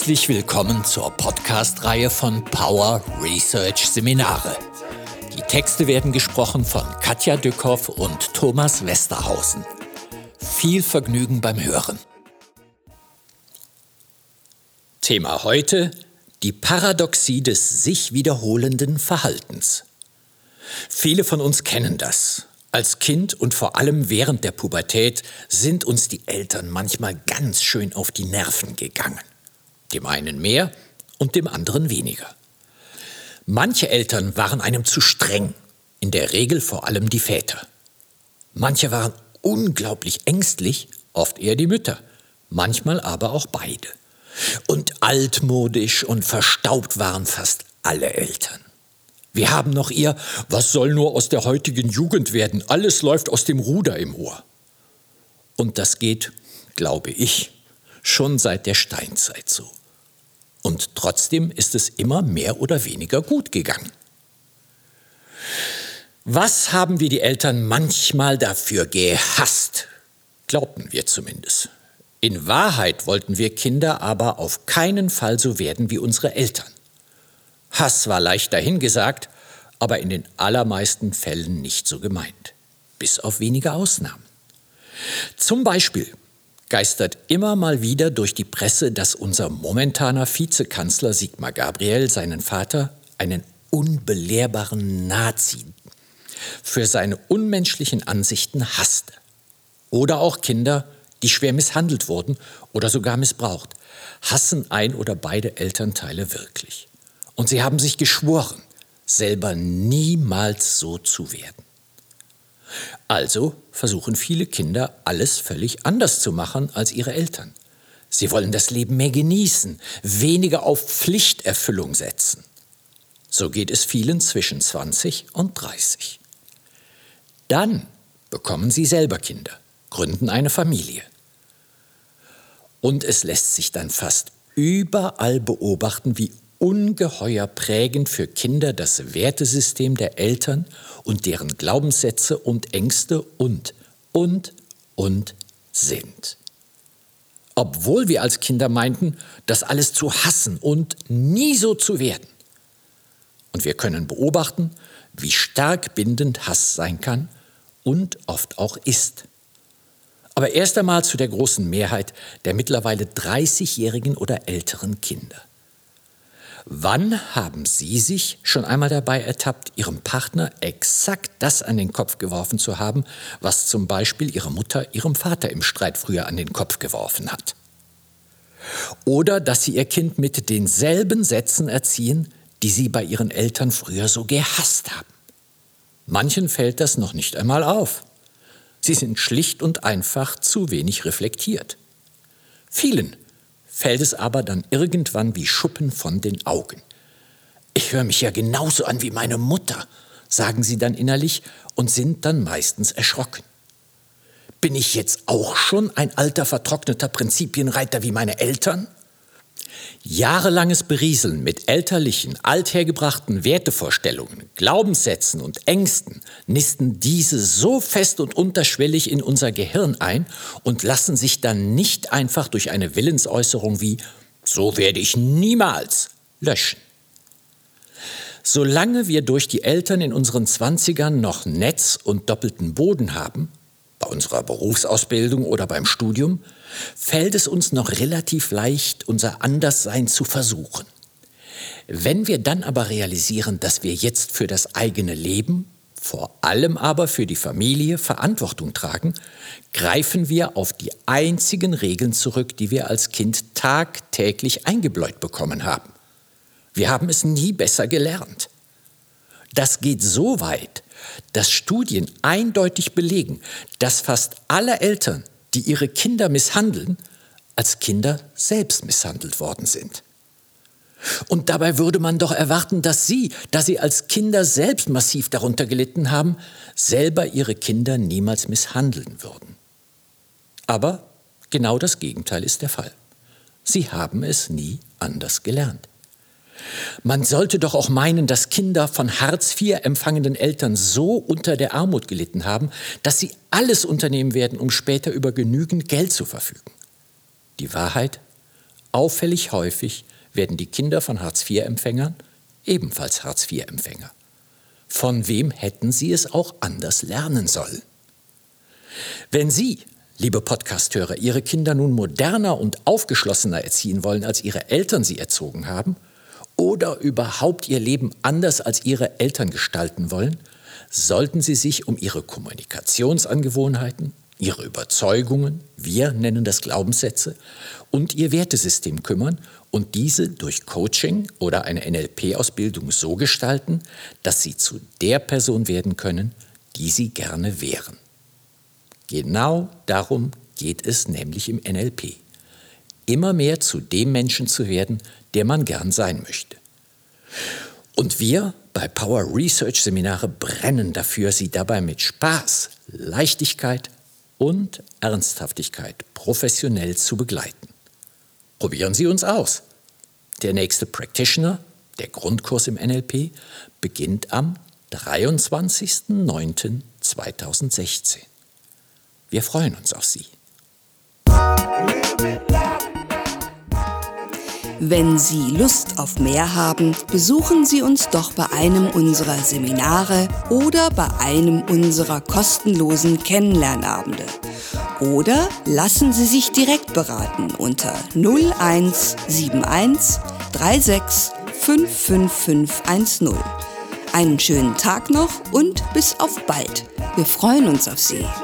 Herzlich willkommen zur Podcast-Reihe von Power Research Seminare. Die Texte werden gesprochen von Katja Dückhoff und Thomas Westerhausen. Viel Vergnügen beim Hören. Thema heute: die Paradoxie des sich wiederholenden Verhaltens. Viele von uns kennen das. Als Kind und vor allem während der Pubertät sind uns die Eltern manchmal ganz schön auf die Nerven gegangen. Dem einen mehr und dem anderen weniger. Manche Eltern waren einem zu streng, in der Regel vor allem die Väter. Manche waren unglaublich ängstlich, oft eher die Mütter, manchmal aber auch beide. Und altmodisch und verstaubt waren fast alle Eltern. Wir haben noch ihr „Was soll nur aus der heutigen Jugend werden? Alles läuft aus dem Ruder" im Ohr. Und das geht, glaube ich, schon seit der Steinzeit so. Und trotzdem ist es immer mehr oder weniger gut gegangen. Was haben wir die Eltern manchmal dafür gehasst? Glaubten wir zumindest. In Wahrheit wollten wir Kinder aber auf keinen Fall so werden wie unsere Eltern. Hass war leicht dahingesagt, aber in den allermeisten Fällen nicht so gemeint. Bis auf wenige Ausnahmen. Zum Beispiel geistert immer mal wieder durch die Presse, dass unser momentaner Vizekanzler Sigmar Gabriel seinen Vater, einen unbelehrbaren Nazi, für seine unmenschlichen Ansichten hasste. Oder auch Kinder, die schwer misshandelt wurden oder sogar missbraucht, hassen ein oder beide Elternteile wirklich. Und sie haben sich geschworen, selber niemals so zu werden. Also versuchen viele Kinder, alles völlig anders zu machen als ihre Eltern. Sie wollen das Leben mehr genießen, weniger auf Pflichterfüllung setzen. So geht es vielen zwischen 20 und 30. Dann bekommen sie selber Kinder, gründen eine Familie. Und es lässt sich dann fast überall beobachten, wie ungeheuer prägend für Kinder das Wertesystem der Eltern und deren Glaubenssätze und Ängste und sind. Obwohl wir als Kinder meinten, das alles zu hassen und nie so zu werden. Und wir können beobachten, wie stark bindend Hass sein kann und oft auch ist. Aber erst einmal zu der großen Mehrheit der mittlerweile 30-jährigen oder älteren Kinder. Wann haben Sie sich schon einmal dabei ertappt, Ihrem Partner exakt das an den Kopf geworfen zu haben, was zum Beispiel Ihre Mutter Ihrem Vater im Streit früher an den Kopf geworfen hat? Oder dass Sie Ihr Kind mit denselben Sätzen erziehen, die Sie bei Ihren Eltern früher so gehasst haben? Manchen fällt das noch nicht einmal auf. Sie sind schlicht und einfach zu wenig reflektiert. Vielen fällt es aber dann irgendwann wie Schuppen von den Augen. Ich höre mich ja genauso an wie meine Mutter, sagen sie dann innerlich und sind dann meistens erschrocken. Bin ich jetzt auch schon ein alter, vertrockneter Prinzipienreiter wie meine Eltern? Jahrelanges Berieseln mit elterlichen, althergebrachten Wertevorstellungen, Glaubenssätzen und Ängsten nisten diese so fest und unterschwellig in unser Gehirn ein und lassen sich dann nicht einfach durch eine Willensäußerung wie „so werde ich niemals" löschen. Solange wir durch die Eltern in unseren 20ern noch Netz und doppelten Boden haben, bei unserer Berufsausbildung oder beim Studium, fällt es uns noch relativ leicht, unser Anderssein zu versuchen. Wenn wir dann aber realisieren, dass wir jetzt für das eigene Leben, vor allem aber für die Familie, Verantwortung tragen, greifen wir auf die einzigen Regeln zurück, die wir als Kind tagtäglich eingebläut bekommen haben. Wir haben es nie besser gelernt. Das geht so weit, dass Studien eindeutig belegen, dass fast alle Eltern, die ihre Kinder misshandeln, als Kinder selbst misshandelt worden sind. Und dabei würde man doch erwarten, dass sie, da sie als Kinder selbst massiv darunter gelitten haben, selber ihre Kinder niemals misshandeln würden. Aber genau das Gegenteil ist der Fall. Sie haben es nie anders gelernt. Man sollte doch auch meinen, dass Kinder von Hartz IV empfangenden Eltern so unter der Armut gelitten haben, dass sie alles unternehmen werden, um später über genügend Geld zu verfügen. Die Wahrheit? auffällig häufig werden die Kinder von Hartz-IV-Empfängern ebenfalls Hartz-IV-Empfänger. Von wem hätten sie es auch anders lernen sollen? Wenn Sie, liebe Podcast-Hörer, Ihre Kinder nun moderner und aufgeschlossener erziehen wollen, als Ihre Eltern sie erzogen haben, oder überhaupt Ihr Leben anders als Ihre Eltern gestalten wollen, sollten Sie sich um Ihre Kommunikationsangewohnheiten, Ihre Überzeugungen, wir nennen das Glaubenssätze, und Ihr Wertesystem kümmern und diese durch Coaching oder eine NLP-Ausbildung so gestalten, dass Sie zu der Person werden können, die Sie gerne wären. Genau darum geht es nämlich im NLP. Immer mehr zu dem Menschen zu werden, der man gern sein möchte. Und wir bei Power Research Seminare brennen dafür, Sie dabei mit Spaß, Leichtigkeit und Ernsthaftigkeit professionell zu begleiten. Probieren Sie uns aus. Der nächste Practitioner, der Grundkurs im NLP, beginnt am 23.09.2016. Wir freuen uns auf Sie. Wenn Sie Lust auf mehr haben, besuchen Sie uns doch bei einem unserer Seminare oder bei einem unserer kostenlosen Kennenlernabende. Oder lassen Sie sich direkt beraten unter 0171 36 55510. Einen schönen Tag noch und bis auf bald. Wir freuen uns auf Sie.